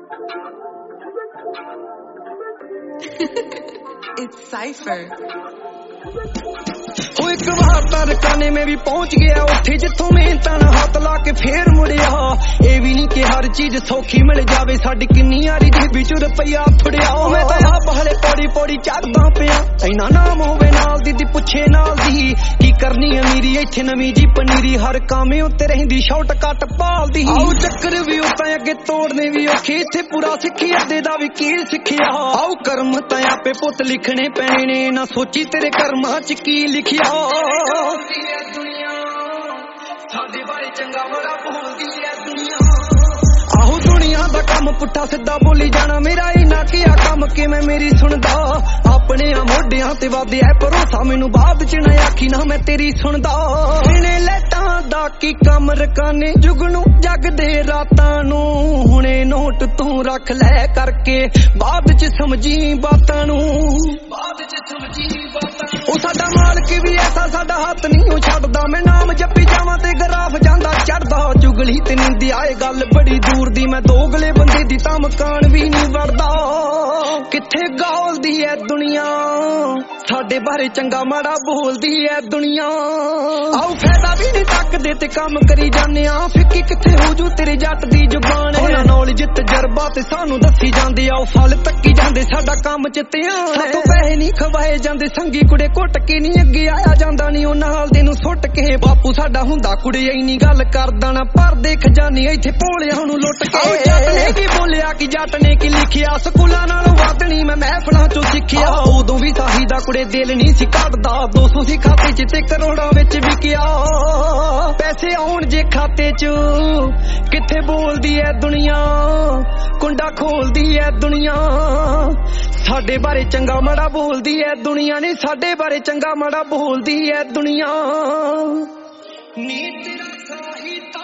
It's Cypher. एक बार तरकाने में भी पहुंच गया उठे जिथों मेहनतां नाल हाथ ला के फेर मुड़िया ये भी नहीं कि हर चीज सौखी मिल जावे साडी किन्नी यारी जेबी च रुपया फड़िया मैं तां आप हले पौड़ी पौड़ी चढ़दा पिया इना नाम होवे नाल दी पुछे नाल दी की करनी अमीरी इत्थे नवीं जी पनीरी हर कामे उत्ते रहिंदी शॉर्टकट पालदी आओ चक्कर भी उतां अगे तोड़ने भी औखे इत्थे पूरा सिक्खी अद्दे दा भी की सिक्खिया आओ कर्म तां आपे पुत लिखने पैणे ने ना सोची तेरे कर्मां च की लिखिया दुनिया साडे बारे चंगा बड़ा बोलदी है दुनिया आहो दुनिया दा काम पुट्ठा सिद्धा बोली जाना मेरा इना किया काम किवें मेरी सुनदा अपने मोढियां ते वादे है भरोसा मैनू बाद च ना आखी ना मैं तेरी सुनदा इने लैटां दा की कम रकाने जुगनू जगदे रातां नू हुणे नोट तू रख ले करके बाद च समझी बातां नू बाद च समझी बातां ओ साडा मालक भी ऐसा साडा हाथ नहीं छड्डदा मैं नाम जपी जावां ते गराफ जांदा चढ़दा चुगली ते निंदी आए गल बड़ी दूर दी मैं दोगले बंदे दी तां मकान भी नहीं वड़दा किथे गौलदी है दुनिया साडे बारे चंगा माड़ा बोलदी है दुनिया आओ फायदा भी नहीं तकदे ते काम करी जाने आ फिक्की किथे हो जू तेरे जट दी जुबान है नॉलेज तजर्बा ते सानू दसी जांदे आओ फल तक्की जांदे साडा काम च ध्यान है तो पैसे नहीं खवाए जांदे संगी कुड़े घुट के नहीं अगे आया जांदा नहीं ओ नाल दे नू सुट के बापू साडा हुंदा कुड़े इन्नी गल करदा ना पर दे खजाने इत्थे भोलियां नू लुट के जट ने की बोलिया कि जट ने की लिखिया स्कूलां नालों वध नहीं मैं महफिलां चों सिੱਖਿਆ उदों भी साही दा कुड़े दिल नहीं सी कटदा 200 सी खाते च ते करोड़ां विच विकिया पैसे आउण जे खाते च किथे बोलदी है दुनिया कुंडा खोलदी है दुनिया साडे बारे चंगा माड़ा बोलदी है दुनिया ने साडे बारे चंगा माड़ा बोलदी है दुनिया नी तेरा साही